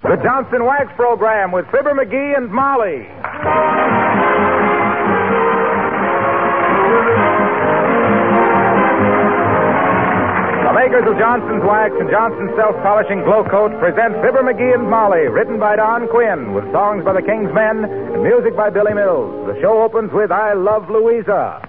The Johnson Wax Program with Fibber McGee and Molly. The makers of Johnson's Wax and Johnson's Self-Polishing Glow Coat present Fibber McGee and Molly, written by Don Quinn, with songs by the King's Men and music by Billy Mills. The show opens with I Love Louisa.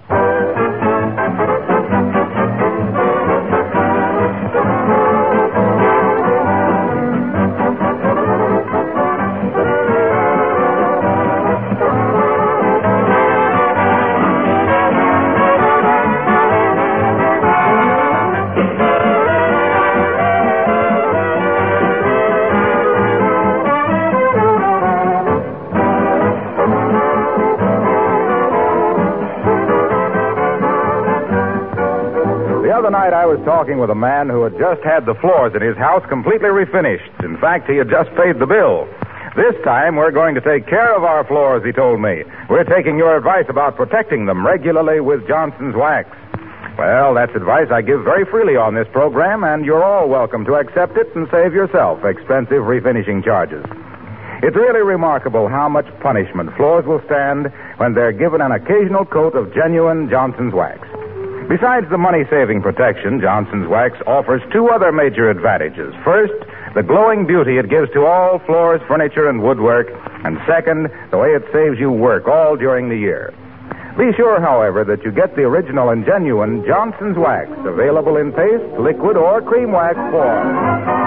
The other night I was talking with a man who had just had the floors in his house completely refinished. In fact, he had just paid the bill. This time we're going to take care of our floors, he told me. We're taking your advice about protecting them regularly with Johnson's Wax. Well, that's advice I give very freely on this program, and you're all welcome to accept it and save yourself expensive refinishing charges. It's really remarkable how much punishment floors will stand when they're given an occasional coat of genuine Johnson's Wax. Besides the money-saving protection, Johnson's Wax offers two other major advantages. First, the glowing beauty it gives to all floors, furniture, and woodwork. And second, the way it saves you work all during the year. Be sure, however, that you get the original and genuine Johnson's Wax, available in paste, liquid, or cream wax form.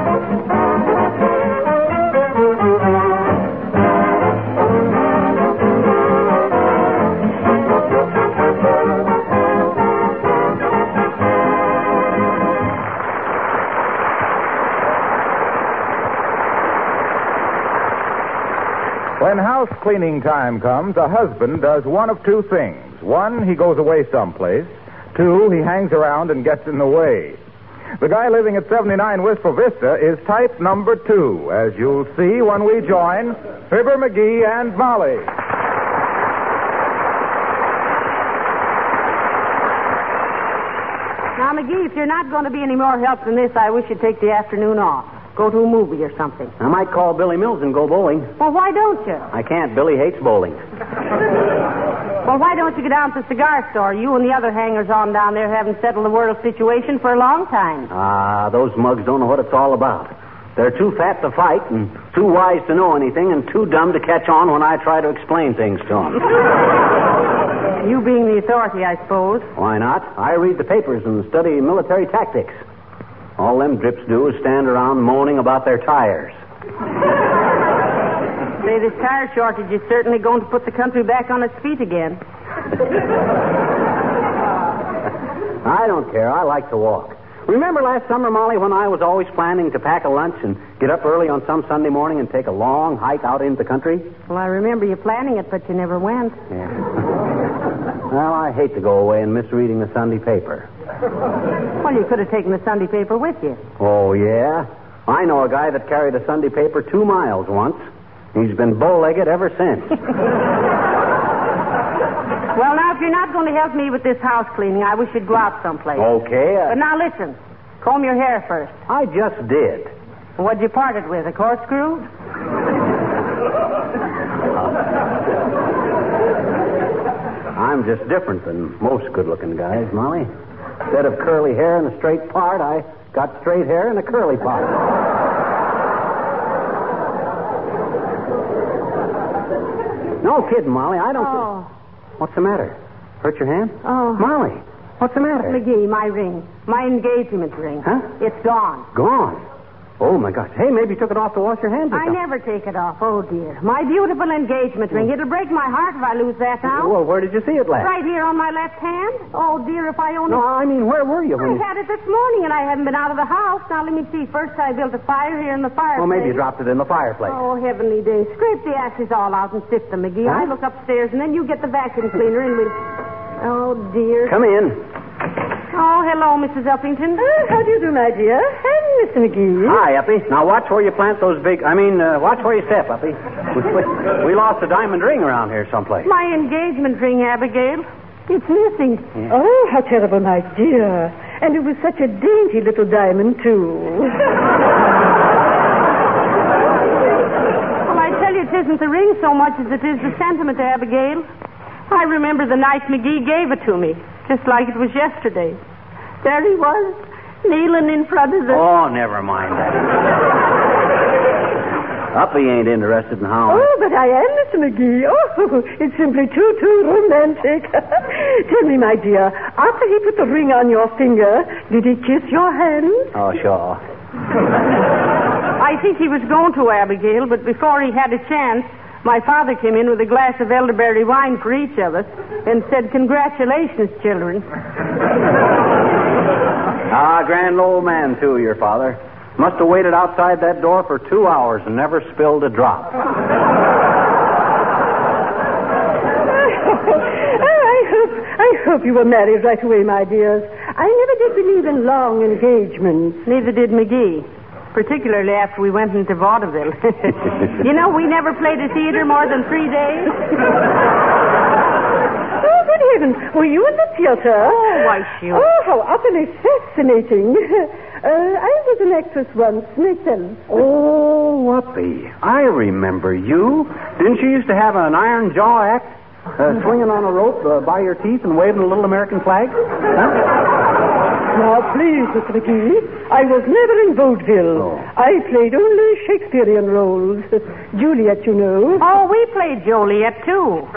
When house cleaning time comes, a husband does one of two things. One, he goes away someplace. Two, he hangs around and gets in the way. The guy living at 79 Wistful Vista is type number 2, as you'll see when we join Fibber McGee and Molly. Now, McGee, if you're not going to be any more help than this, I wish you'd take the afternoon off. Go to a movie or something. I might call Billy Mills and go bowling. Well, why don't you? I can't. Billy hates bowling. Well, why don't you go down to the cigar store? You and the other hangers-on down there haven't settled the world situation for a long time. Those mugs don't know what it's all about. They're too fat to fight and too wise to know anything and too dumb to catch on when I try to explain things to them. You being the authority, I suppose. Why not? I read the papers and study military tactics. All them drips do is stand around moaning about their tires. Say, this tire shortage is certainly going to put the country back on its feet again. I don't care. I like to walk. Remember last summer, Molly, when I was always planning to pack a lunch and get up early on some Sunday morning and take a long hike out into the country? Well, I remember you planning it, but you never went. Yeah. Well, I hate to go away and miss reading the Sunday paper. Well, you could have taken the Sunday paper with you. Oh, yeah? I know a guy that carried a Sunday paper 2 miles once. He's been bow-legged ever since. Well, now, if you're not going to help me with this house cleaning, I wish you'd go out someplace. Okay. But now, listen. Comb your hair first. I just did. What'd you part it with, a corkscrew? I'm just different than most good-looking guys, Molly. Instead of curly hair in a straight part, I got straight hair in a curly part. No kidding, Molly. I don't... Oh. What's the matter? Hurt your hand? Oh. Molly, what's the matter? McGee, my ring. My engagement ring. Huh? It's gone. Gone? Oh, my gosh. Hey, maybe you took it off to wash your hands or I something. never take it off. Oh, dear. My beautiful engagement ring. It'll break my heart if I lose that now. Well, where did you see it last? Right here on my left hand. Oh, dear, if I only... No, I mean, where were you? I had it this morning, and I haven't been out of the house. Now, let me see. First, I built a fire here in the fireplace. Well, maybe you dropped it in the fireplace. Oh, heavenly days. Scrape the ashes all out and sift them, McGee. Huh? I look upstairs, and then you get the vacuum cleaner, and we'll... Oh, dear. Come in. Oh, hello, Mrs. Uppington. How do you do, my dear? And Mr. McGee. Hi, Uppy. Now, watch where you plant those big... watch where you step, Uppy. We lost a diamond ring around here someplace. My engagement ring, Abigail. It's missing. Yeah. Oh, how terrible, my dear. And it was such a dainty little diamond, too. isn't the ring so much as it is the sentiment, Abigail. I remember the night McGee gave it to me, just like it was yesterday. There he was, kneeling in front of the... Oh, never mind that. Uppy ain't interested in how... Oh, but I am, Mr. McGee. Oh, it's simply too romantic. Tell me, my dear, after he put the ring on your finger, did he kiss your hand? Oh, sure. I think he was going to, Abigail, but before he had a chance, my father came in with a glass of elderberry wine for each of us and said, "Congratulations, children." Grand old man, too, your father. Must have waited outside that door for 2 hours and never spilled a drop. I hope you were married right away, my dears. I never did believe in long engagements. Neither did McGee, particularly after we went into vaudeville. You know, we never played a theater more than 3 days. Oh, good heavens. Were you in the theater? Oh, why, sure. Oh, how utterly fascinating. I was an actress once, myself. Oh, Uppy. I remember you. Didn't you used to have an iron jaw act? Swinging on a rope by your teeth and waving a little American flag? Huh? Now, please, Mr. McGee, I was never in vaudeville. Oh. I played only Shakespearean roles. Juliet, you know. Oh, we played Joliet, too.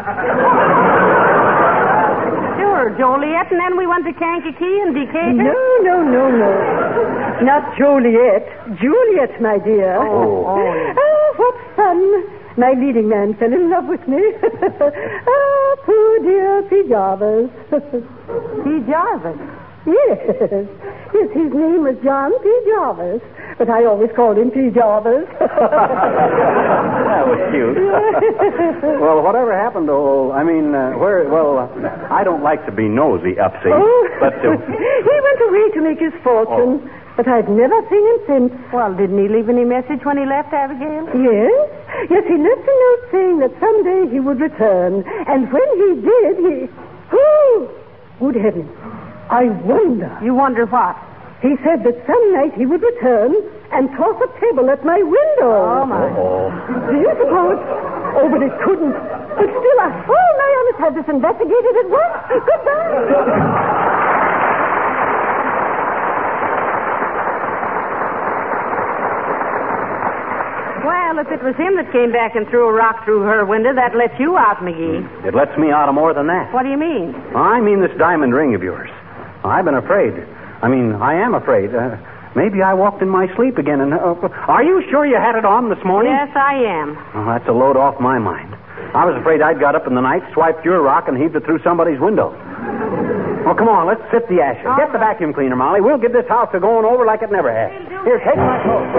Sure, Joliet, and then we went to Kankakee and Decatur. No. Not Joliet. Juliet, my dear. Oh. Oh, what fun. My leading man fell in love with me. Oh, poor dear P. Jarvis. P. Jarvis? Yes, his name was John P. Jarvis, but I always called him P. Jarvis. That was cute. Well, whatever happened to, I don't like to be nosy, Upsy, but... He went away to make his fortune, but I've never seen him since. Well, didn't he leave any message when he left, Abigail? Yes, he left a note saying that someday he would return, and when he did, he... Oh, good heavens. I wonder. You wonder what? He said that some night he would return and toss a pebble at my window. Oh, my. Do you suppose? Oh, but it couldn't. But still, I must have this investigated at once. Goodbye. Well, if it was him that came back and threw a rock through her window, that lets you out, McGee. It lets me out of more than that. What do you mean? I mean this diamond ring of yours. I've been afraid. I am afraid. Maybe I walked in my sleep again. And are you sure you had it on this morning? Yes, I am. Oh, that's a load off my mind. I was afraid I'd got up in the night, swiped your rock, and heaved it through somebody's window. Well, come on, let's sip the ashes. Get the vacuum cleaner, Molly. We'll get this house to going over like it never has. Here, take my coat.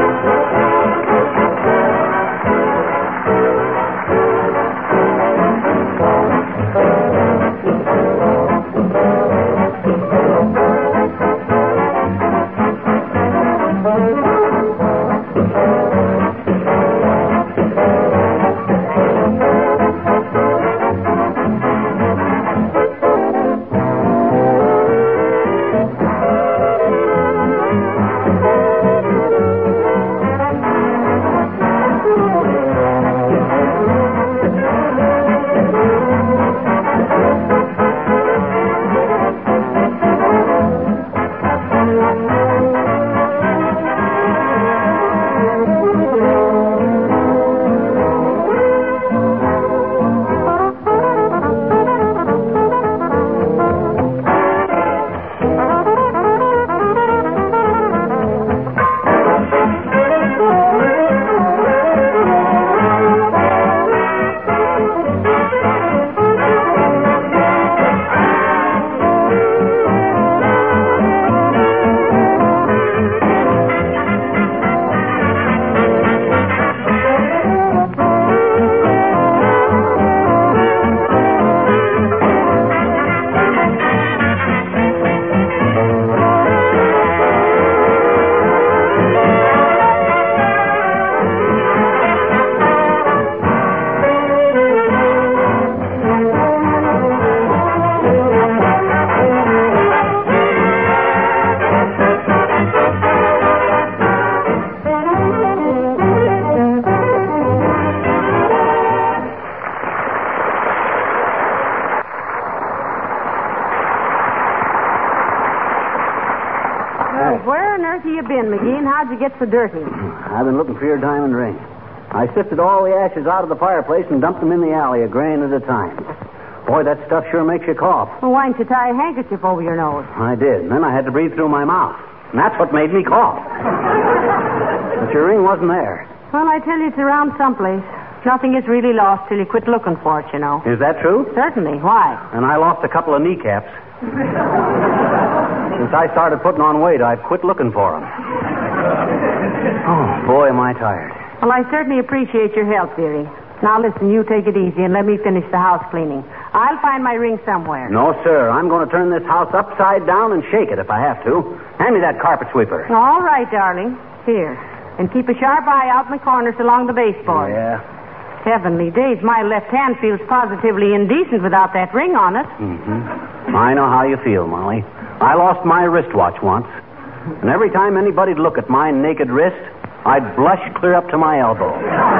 get so dirty? I've been looking for your diamond ring. I sifted all the ashes out of the fireplace and dumped them in the alley, a grain at a time. Boy, that stuff sure makes you cough. Well, why didn't you tie a handkerchief over your nose? I did, and then I had to breathe through my mouth. And that's what made me cough. But your ring wasn't there. Well, I tell you, it's around someplace. Nothing is really lost till you quit looking for it, you know. Is that true? Certainly. Why? And I lost a couple of kneecaps. Since I started putting on weight, I've quit looking for them. Oh, boy, am I tired. Well, I certainly appreciate your help, dearie. Now, listen, you take it easy and let me finish the house cleaning. I'll find my ring somewhere. No, sir. I'm going to turn this house upside down and shake it if I have to. Hand me that carpet sweeper. All right, darling. Here. And keep a sharp eye out in the corners along the baseboard. Yeah. Heavenly days, my left hand feels positively indecent without that ring on it. Mm-hmm. I know how you feel, Molly. I lost my wristwatch once. And every time anybody'd look at my naked wrist, I'd blush clear up to my elbow.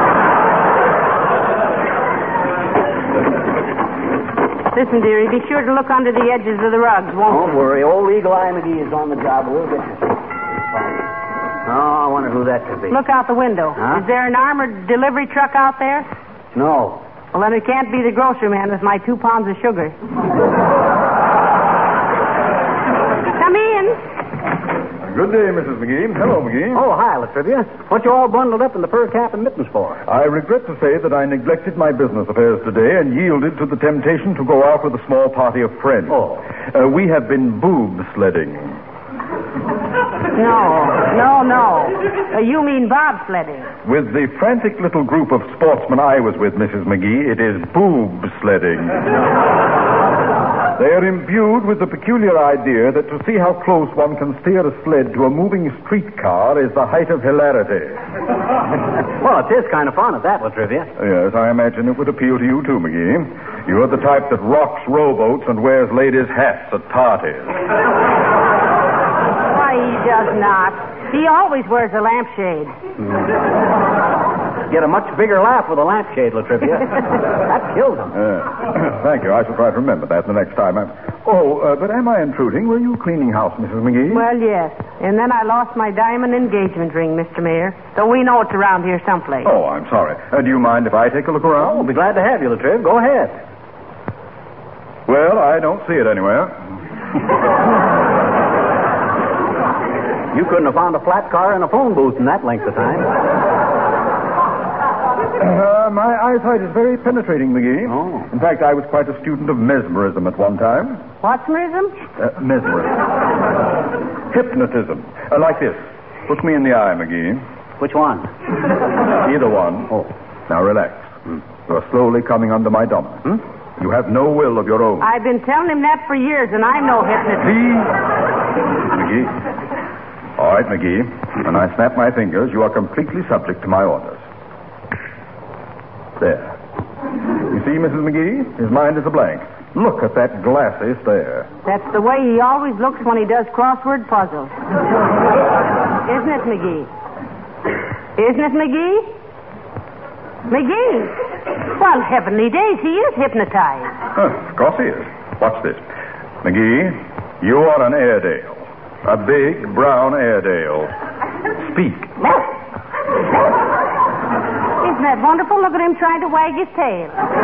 Listen, dearie, be sure to look under the edges of the rugs, won't Don't worry. Old Eagle Eye McGee is on the job. We'll get you. Oh, I wonder who that could be. you? Look out the window. Huh? Is there an armored delivery truck out there? No. Well, then it can't be the grocery man with my 2 pounds of sugar. Come in. Good day, Mrs. McGee. Hello, McGee. Oh, hi, Latrivia. What you all bundled up in the fur cap and mittens for? I regret to say that I neglected my business affairs today and yielded to the temptation to go out with a small party of friends. Oh. We have been boob sledding. No. You mean bobsledding. With the frantic little group of sportsmen I was with, Mrs. McGee, it is boob sledding. They are imbued with the peculiar idea that to see how close one can steer a sled to a moving streetcar is the height of hilarity. Well, it is kind of fun at that, Latrivia. Yes, I imagine it would appeal to you too, McGee. You're the type that rocks rowboats and wears ladies' hats at parties. Why, he does not. He always wears a lampshade. Get a much bigger laugh with a lampshade, Latrivia. That kills him. Thank you. I shall try to remember that the next time. But am I intruding? Were you cleaning house, Mrs. McGee? Well, yes. And then I lost my diamond engagement ring, Mr. Mayor. So we know it's around here someplace. Oh, I'm sorry. Do you mind if I take a look Oh, around? we'll be glad to have you, Latriv. Go ahead. Well, I don't see it anywhere. You couldn't have found a flat car in a phone booth in that length of time. My eyesight is very penetrating, McGee. Oh. In fact, I was quite a student of mesmerism at one time. What's mesmerism? Mesmerism. Hypnotism. Like this. Look me in the eye, McGee. Which one? Either one. Oh. Now relax. You're slowly coming under my dominance. You have no will of your own. I've been telling him that for years, and I'm no hypnotist. Please. McGee. All right, McGee. When I snap my fingers, you are completely subject to my orders. There. You see, Mrs. McGee? His mind is a blank. Look at that glassy stare. That's the way he always looks when he does crossword puzzles. Isn't it, McGee? Isn't it, McGee? McGee! Well, heavenly days, he is hypnotized. Of course he is. Watch this. McGee, you are an Airedale. A big, brown Airedale. Speak. Isn't that wonderful? Look at him trying to wag his tail.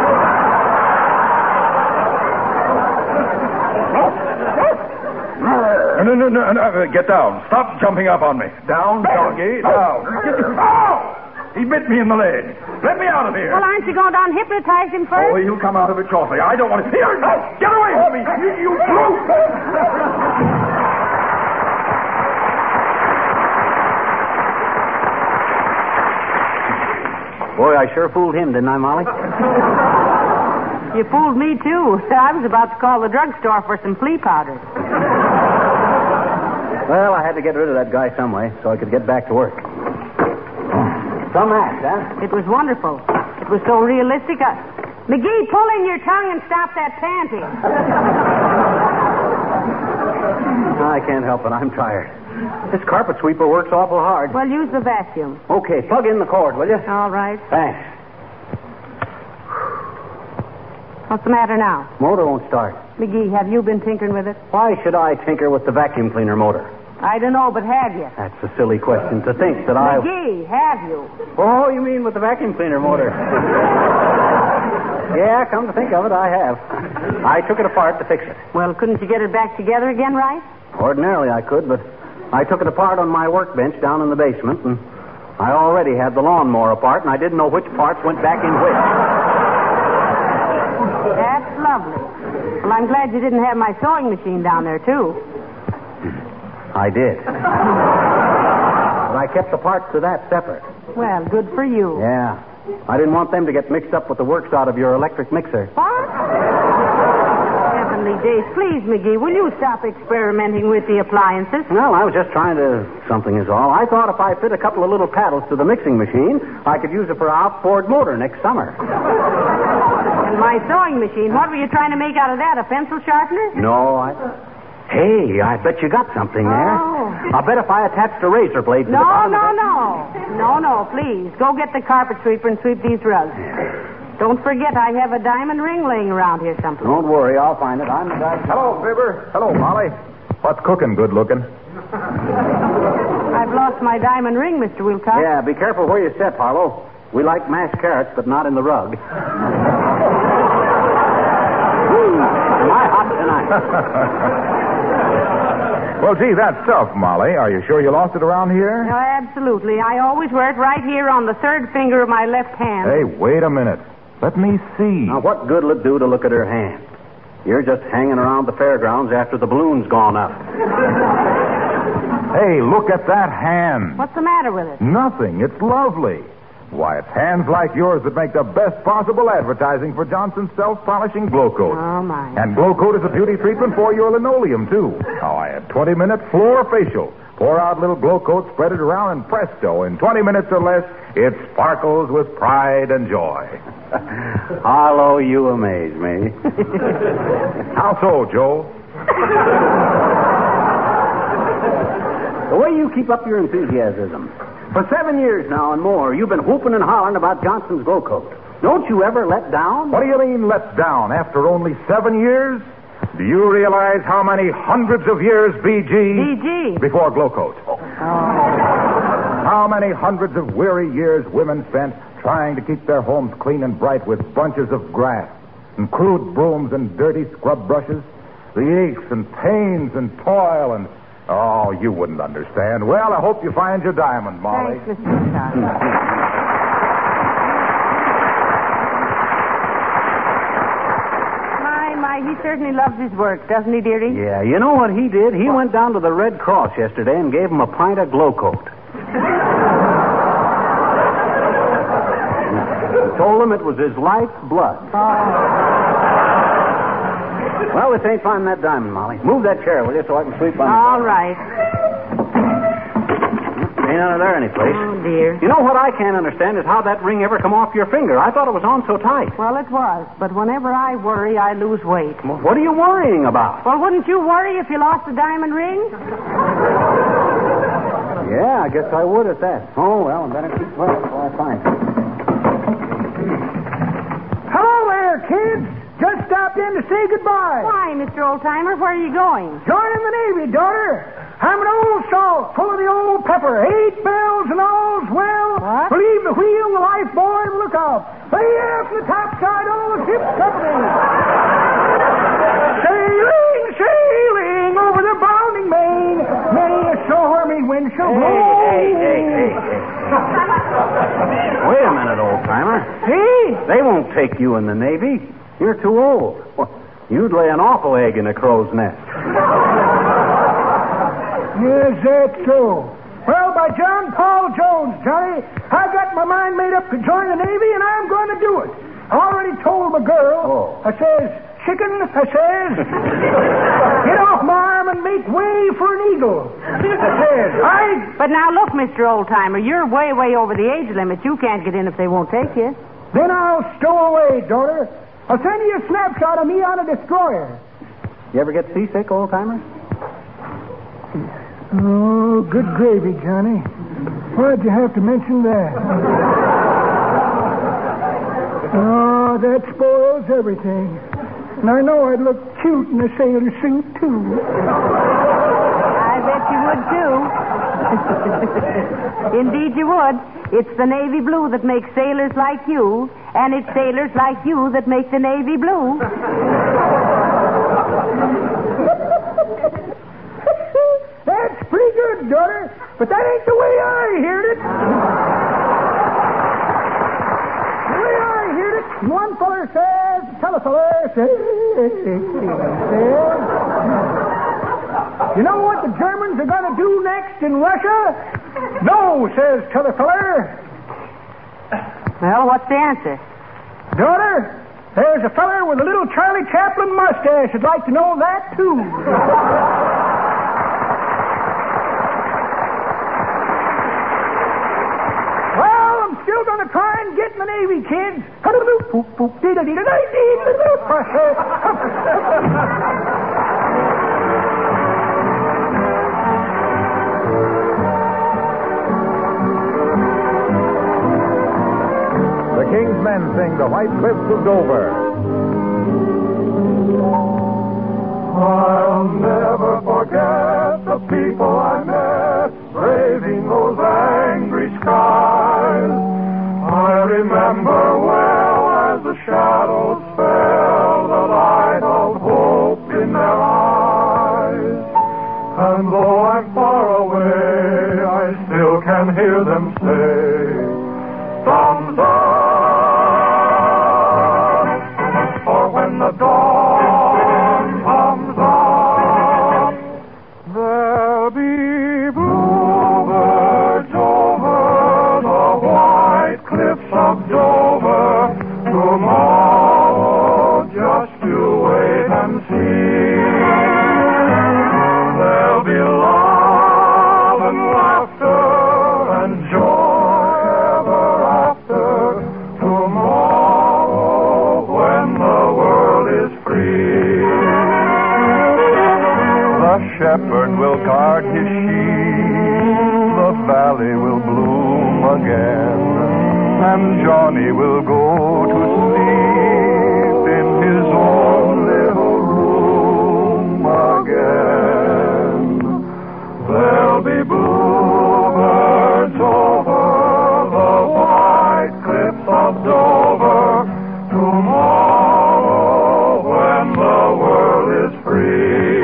No. Get down. Stop jumping up on me. Down, doggy, down. Oh! He bit me in the leg. Let me out of here. Well, aren't you going down and hypnotize him first? Oh, he'll come out of it shortly. I don't want to see her. Get away from me. You brute. Boy, I sure fooled him, didn't I, Molly? You fooled me, too. I was about to call the drugstore for some flea powder. Well, I had to get rid of that guy some way so I could get back to work. Some act, huh? It was wonderful. It was so realistic. McGee, pull in your tongue and stop that panting. I can't help it. I'm tired. This carpet sweeper works awful hard. Well, use the vacuum. Okay, plug in the cord, will you? All right. Thanks. What's the matter now? Motor won't start. McGee, have you been tinkering with it? Why should I tinker with the vacuum cleaner motor? I don't know, but have you? That's a silly question to think that I... McGee, have you? Oh, you mean with the vacuum cleaner motor? Yeah, come to think of it, I have. I took it apart to fix it. Well, couldn't you get it back together again, right? Ordinarily I could, but I took it apart on my workbench down in the basement, and I already had the lawnmower apart, and I didn't know which parts went back in which. That's lovely. Well, I'm glad you didn't have my sewing machine down there, too. I did. But I kept the parts to that separate. Well, good for you. Yeah. I didn't want them to get mixed up with the works out of your electric mixer. What? Heavenly days. Please, McGee, will you stop experimenting with the appliances? Well, I was just trying to... Something is all. I thought if I fit a couple of little paddles to the mixing machine, I could use it for an outboard motor next summer. And my sewing machine, what were you trying to make out of that, a pencil sharpener? No, Hey, I bet you got something there. Oh. I'll bet if I attached a razor blade to the No, bottom no, of it... no, please. Go get the carpet sweeper and sweep these rugs. Don't forget, I have a diamond ring laying around here someplace. Don't worry, I'll find it. I'm the guy... Hello, Fibber. Hello, Molly. What's cooking, good looking? I've lost my diamond ring, Mr. Wilcox. Yeah, be careful where you step, Harlow. We like mashed carrots, but not in the rug. My hot tonight. Well, gee, that's tough, Molly. Are you sure you lost it around here? No, absolutely. I always wear it right here on the third finger of my left hand. Hey, wait a minute. Let me see. Now, what good will it do to look at her hand? You're just hanging around the fairgrounds after the balloon's gone up. Hey, look at that hand. What's the matter with it? Nothing. It's lovely. Why, it's hands like yours that make the best possible advertising for Johnson's self-polishing Glow Coat. Oh, my. And Glow Coat is a beauty treatment for your linoleum, too. Oh, I had 20-minute floor facial. Pour out little Glow Coat, spread it around, and presto, in 20 minutes or less, it sparkles with pride and joy. Harlow, you amaze me. How so, Joe? The way you keep up your enthusiasm. For 7 years now and more, you've been whooping and hollering about Johnson's Glow Coat. Don't you ever let down? What do you mean, let down? After only 7 years? Do you realize how many hundreds of years, BG? Before Glow Coat? Oh. How many hundreds of weary years women spent trying to keep their homes clean and bright with bunches of grass and crude brooms and dirty scrub brushes? The aches and pains and toil and... Oh, you wouldn't understand. Well, I hope you find your diamond, Molly. Thanks, Mr. Wilcox. My, he certainly loves his work, doesn't he, dearie? Yeah, you know what he did? He went down to the Red Cross yesterday and gave him a pint of Glow Coat. He told him it was his life's blood. Well, this ain't finding that diamond, Molly. Move that chair, will you, so I can sleep on it. All right. Ain't under there anyplace. Oh, dear. You know what I can't understand is how that ring ever come off your finger. I thought it was on so tight. Well, it was, but whenever I worry, I lose weight. Well, what are you worrying about? Well, wouldn't you worry if you lost the diamond ring? Yeah, I guess I would at that. Oh, well, I better keep quiet until I find it. Hello there, kids. Just stopped in to say goodbye. Why, Mr. Oldtimer, where are you going? Joining the Navy, daughter. I'm an old salt full of the old pepper. 8 bells and all's well. What? Believe the wheel, the lifebuoy, and the lookout. Lay aft the topside, all the ship's company. Sailing over the bounding main. Many a stormy wind shall blow. Hey. Wait a minute, old-timer. See? They won't take you in the Navy. You're too old. Well, you'd lay an awful egg in a crow's nest. Yes, that's so. Well, by John Paul Jones, Johnny, I got my mind made up to join the Navy, and I'm going to do it. I already told my girl. Oh. I says, chicken, I says, get off my arm and make way for an eagle. I says, But now, look, Mr. Oldtimer, you're way, way over the age limit. You can't get in if they won't take you. Then I'll stow away, daughter. I'll send you a snapshot of me on a destroyer. You ever get seasick, old-timer? Oh, good gravy, Johnny. Why'd you have to mention that? Oh, that spoils everything. And I know I'd look cute in a sailor suit, too. I've bet you would, too. Indeed you would. It's the navy blue that makes sailors like you, and it's sailors like you that make the navy blue. That's pretty good, daughter, but that ain't the way I heard it. The way I heard it, one feller says, t'other feller says, you know what the Germans are going to do next in Russia? No, says t'other feller. Well, what's the answer? Daughter, there's a feller with a little Charlie Chaplin mustache who'd like to know that, too. Well, I'm still going to try and get in the Navy, kids. The King's Men sing The White Cliffs of Dover. I'll never forget the people I met braving those angry skies. I remember well as the shadows fell the light of hope in their eyes. And though I'm far away, I still can hear them say, thumbs up. For when the dawn comes up, there'll be bluebirds over the white cliffs of Dover. Tomorrow, just you wait and see. There'll be love and laughter and joy ever after. Tomorrow, when the world is free. The shepherd will guard his sheep, the valley will bloom again, and Johnny will go to sleep in his own little room again. There'll be bluebirds over the white cliffs of Dover. Tomorrow, when the world is free.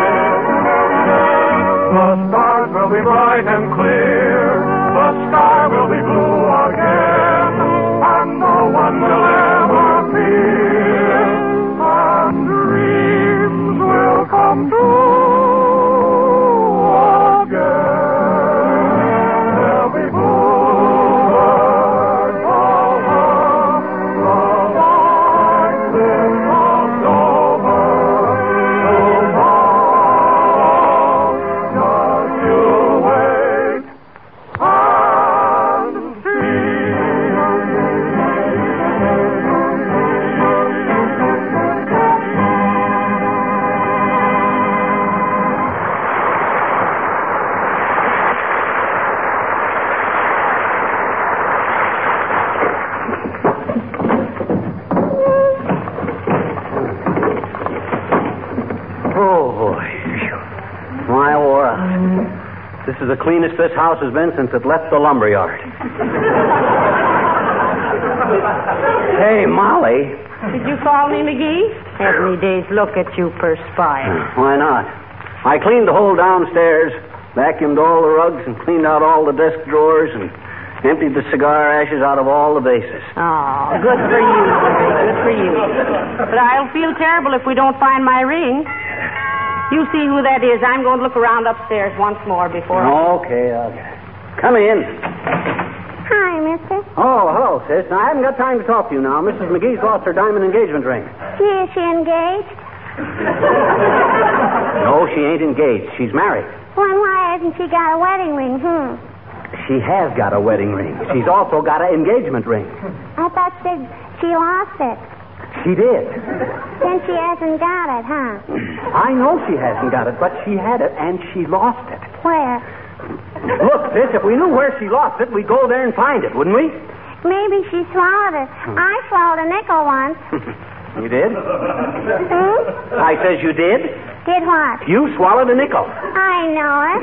The stars will be bright and clear. The sky will be blue again. And no one will ever fear. And dreams will come true again. There'll be bluebirds over the white cliffs of Dover. Tomorrow, just you wait and see. Oh, boy. My wore out. This is the cleanest this house has been since it left the lumber yard. Hey, Molly. Did you call me, McGee? Heavenly days, look at you perspire. Why not? I cleaned the whole downstairs, vacuumed all the rugs, and cleaned out all the desk drawers, and emptied the cigar ashes out of all the vases. Oh, good for you, Jerry. Good for you. But I'll feel terrible if we don't find my ring. You see who that is. I'm going to look around upstairs once more before Okay. Come in. Hi, mister. Oh, hello, sis. Now, I haven't got time to talk to you now. Mrs. McGee's lost her diamond engagement ring. Is she engaged? No, she ain't engaged. She's married. Well, why hasn't she got a wedding ring? She has got a wedding ring. She's also got an engagement ring. I thought she lost it. She did. Then she hasn't got it, huh? I know she hasn't got it, but she had it, and she lost it. Where? Look, sis, if we knew where she lost it, we'd go there and find it, wouldn't we? Maybe she swallowed it. I swallowed a nickel once. You did? I says you did? Did what? You swallowed a nickel. I know it.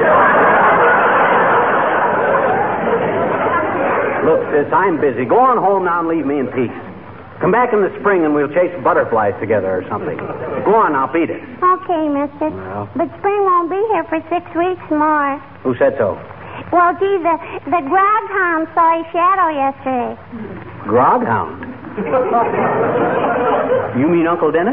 Look, sis, I'm busy. Go on home now and leave me in peace. Come back in the spring and we'll chase butterflies together or something. Go on now, beat it. Okay, mister. Well. But spring won't be here for 6 weeks more. Who said so? Well, gee, the groghound saw his shadow yesterday. Groghound? You mean Uncle Dennis?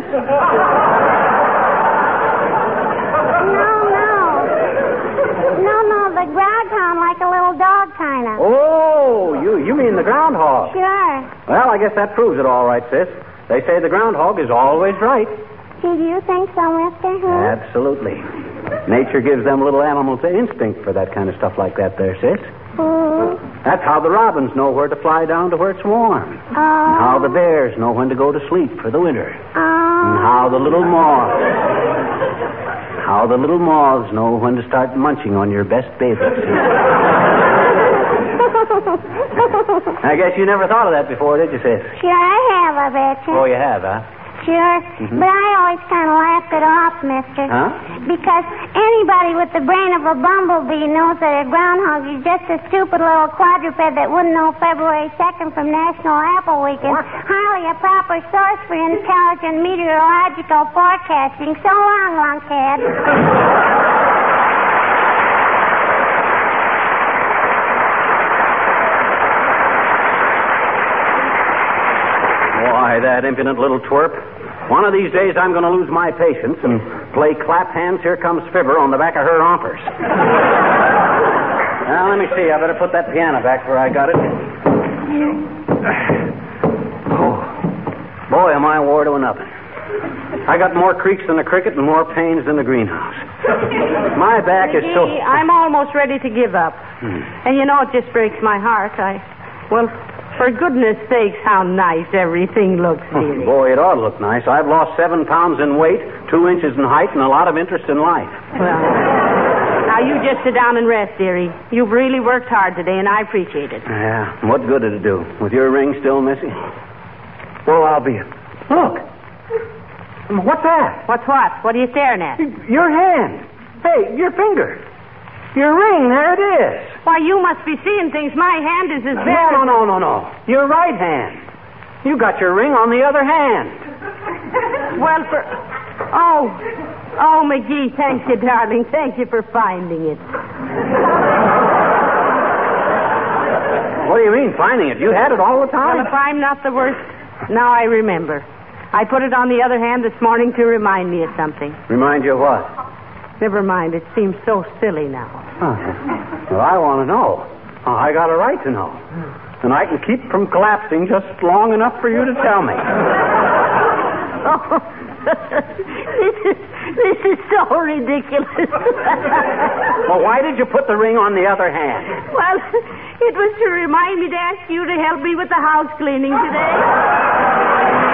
No, the groghound, like a little dog, kind of. Oh, you mean the groundhog. Sure. Well, I guess that proves it all right, sis. They say the groundhog is always right. Gee, do you think so, mister? Huh? Absolutely. Nature gives them little animals an instinct for that kind of stuff like that there, sis. That's how the robins know where to fly down to where it's warm. And how the bears know when to go to sleep for the winter. And how the little moths know when to start munching on your best baby. I guess you never thought of that before, did you, sis? Sure, I have, I bet you. Oh, you have, huh? Sure. But I always kind of laughed it off, mister. Huh? Because anybody with the brain of a bumblebee knows that a groundhog is just a stupid little quadruped that wouldn't know February 2nd from National Apple Week and hardly a proper source for intelligent meteorological forecasting. So long, lunkhead. Why, that impudent little twerp. One of these days I'm going to lose my patience and play Clap Hands, Here Comes Fibber on the back of her rompers. Now, let me see. I better put that piano back where I got it. Oh, boy, am I wore to a nothing. I got more creaks than the cricket and more pains than the greenhouse. My back is so... I'm almost ready to give up. And you know, it just breaks my heart. Well, for goodness sakes, how nice everything looks, dearie. Boy, it ought to look nice. I've lost 7 pounds in weight, 2 inches in height, and a lot of interest in life. Well, now you just sit down and rest, dearie. You've really worked hard today, and I appreciate it. Yeah, what good did it do? With your ring still missing? Well, I'll be it. Look. What's that? What's what? What are you staring at? Your hand. Hey, your finger. Your ring, there it is. Why, you must be seeing things. My hand is as bare. No. Your right hand. You got your ring on the other hand. Well, Oh, McGee, thank you, darling. Thank you for finding it. What do you mean, finding it? You had it all the time? Well, if I'm not the worst... Now I remember. I put it on the other hand this morning to remind me of something. Remind you of what? Never mind. It seems so silly now. Oh. Well, I want to know. I got a right to know. And I can keep from collapsing just long enough for you to tell me. Oh, this is so ridiculous. Well, why did you put the ring on the other hand? Well, it was to remind me to ask you to help me with the house cleaning today.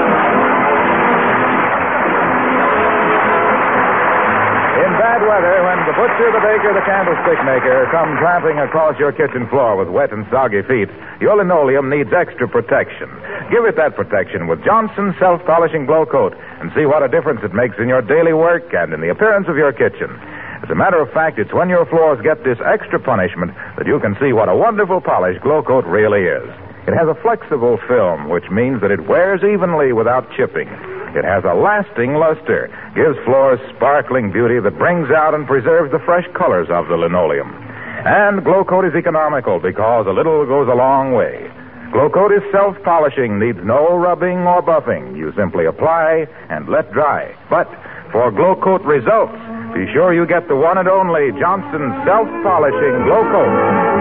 In bad weather, when the butcher, the baker, the candlestick maker come tramping across your kitchen floor with wet and soggy feet, your linoleum needs extra protection. Give it that protection with Johnson's self-polishing glow coat and see what a difference it makes in your daily work and in the appearance of your kitchen. As a matter of fact, it's when your floors get this extra punishment that you can see what a wonderful polish glow coat really is. It has a flexible film, which means that it wears evenly without chipping. It has a lasting luster, gives floors sparkling beauty that brings out and preserves the fresh colors of the linoleum. And Glow Coat is economical because a little goes a long way. Glow Coat is self-polishing, needs no rubbing or buffing. You simply apply and let dry. But for Glow Coat results, be sure you get the one and only Johnson self-polishing Glow Coat.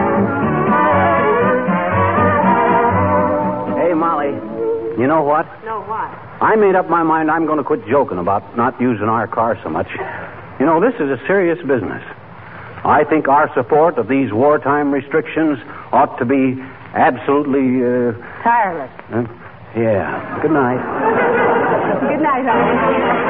Hey, Molly, you know what? No, what? I made up my mind I'm going to quit joking about not using our car so much. You know, this is a serious business. I think our support of these wartime restrictions ought to be absolutely... tireless. Yeah. Good night. Good night, honey.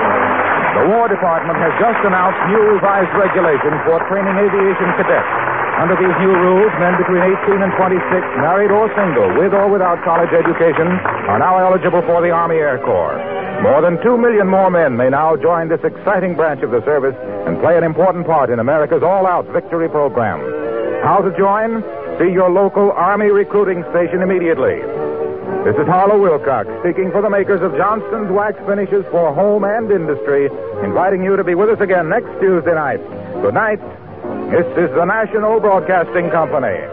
The War Department has just announced new revised regulations for training aviation cadets. Under these new rules, men between 18 and 26, married or single, with or without college education, are now eligible for the Army Air Corps. More than 2 million more men may now join this exciting branch of the service and play an important part in America's all-out victory program. How to join? See your local Army recruiting station immediately. This is Harlow Wilcox, speaking for the makers of Johnston's Wax Finishes for Home and Industry, inviting you to be with us again next Tuesday night. Good night. This is the National Broadcasting Company.